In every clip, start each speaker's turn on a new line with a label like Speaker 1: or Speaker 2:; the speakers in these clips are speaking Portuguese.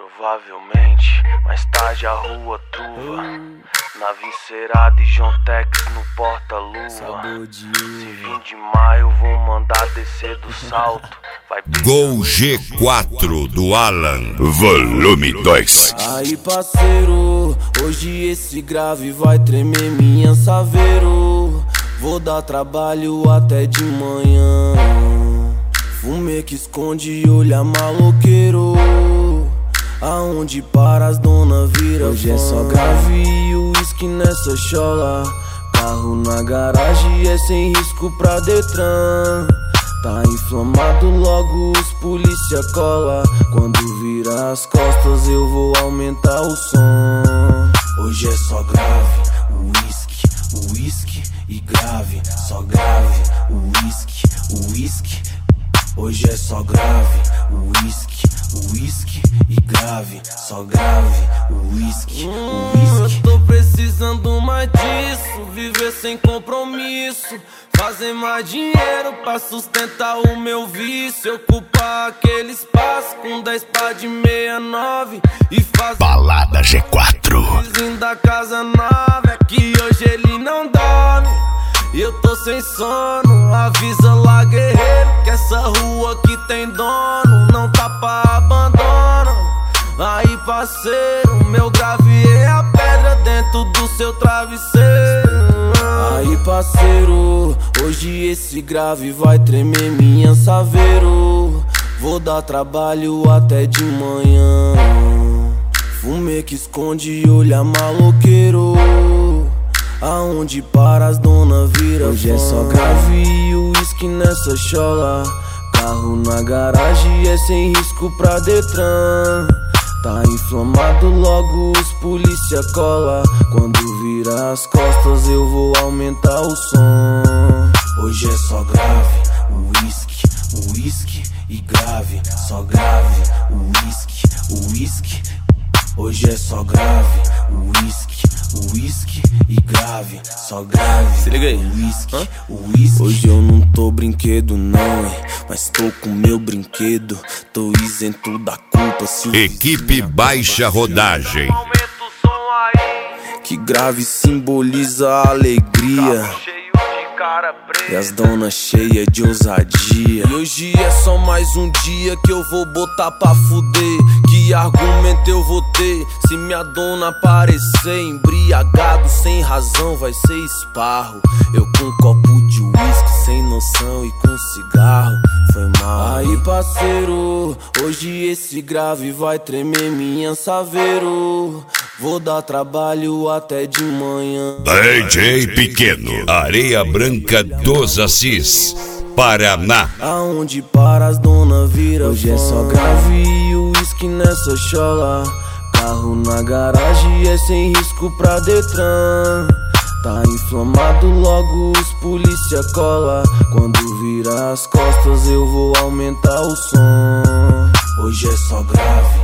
Speaker 1: Provavelmente, mais tarde a rua turva, nave encerada e John Tex no porta-lua. Se vir de maio, vou mandar descer do salto. Vai
Speaker 2: Gol G4 do Alan, volume 2.
Speaker 3: Aí parceiro, hoje esse grave vai tremer minha saveiro. Vou dar trabalho até de manhã. Fumê que esconde, olha maloqueiro. Aonde para as dona vira hoje fã. É só grave e uísque nessa chola. Carro na garagem é sem risco pra Detran. Tá inflamado, logo os polícia cola. Quando vira as costas eu vou aumentar o som. Hoje é só grave, uísque e grave. Só grave, uísque. Hoje é só grave, uísque e grave. Só grave, uísque. Eu tô precisando mais disso, viver sem compromisso, fazer mais dinheiro pra sustentar o meu vício. Ocupar aquele espaço com 10 pá de 69 e fazer
Speaker 2: Balada G4.
Speaker 3: vizinho da casa nova. É que hoje ele não dorme e eu tô sem sono. Avisa lá, guerreiro, que essa rua aqui tem dono. Não tá pra abandono. Aí parceiro, meu grave é a pedra dentro do seu travesseiro. Aí parceiro, hoje esse grave vai tremer minha saveiro. Vou dar trabalho até de manhã. Fumê que esconde, olha maloqueiro. Aonde para as dona vira hoje fã. É só grave e uísque nessa chola. Carro na garagem é sem risco pra Detran. Tá inflamado, logo os polícia cola. Quando vira as costas eu vou aumentar o som. Hoje é só grave, uísque e grave. Só grave, uísque. Hoje é só grave, uísque e grave. Só grave, se liga aí, uísque. Hoje eu não tô brinquedo não, mas tô com meu brinquedo. Tô isento da culpa se o
Speaker 2: Equipe Baixa Rodagem.
Speaker 1: aumenta o som aí.
Speaker 3: que grave simboliza a alegria
Speaker 1: Cheio de cara preta.
Speaker 3: e as donas cheias de ousadia. E hoje é só mais um dia que eu vou botar pra fuder. Que argumento eu vou ter se minha dona aparecer embriagado sem razão? Vai ser esparro. Eu com um copo de uísque sem noção e com cigarro. Foi mal. Aí parceiro, hoje esse grave vai tremer minha saveiro. Vou dar trabalho até de manhã.
Speaker 2: DJ Pequeno, Areia Branca dos Assis, Paraná.
Speaker 3: Aonde para as dona vira hoje é só grave e uísque nessa chola. Carro na garagem é sem risco pra Detran. Tá inflamado, logo os polícia cola. Quando vira as costas eu vou aumentar o som. Hoje é só grave,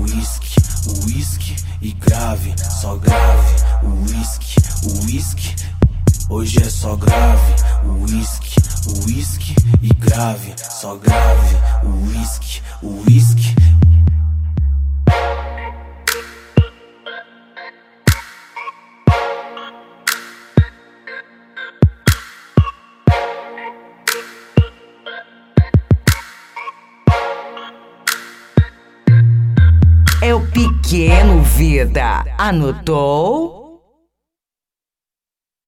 Speaker 3: uísque e grave. Só grave, uísque. Hoje é só grave, uísque e grave. Só grave, uísque.
Speaker 4: É o Pequeno Vida. Anotou?